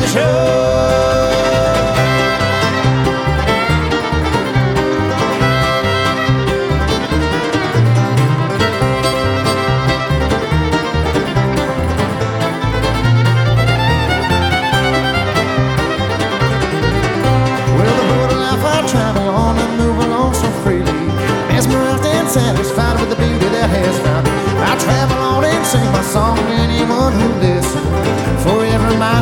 the show. Travel on and move along so freely, mesmerized and satisfied with the beauty that has found me. I travel on and sing my song to anyone who listens, for every mile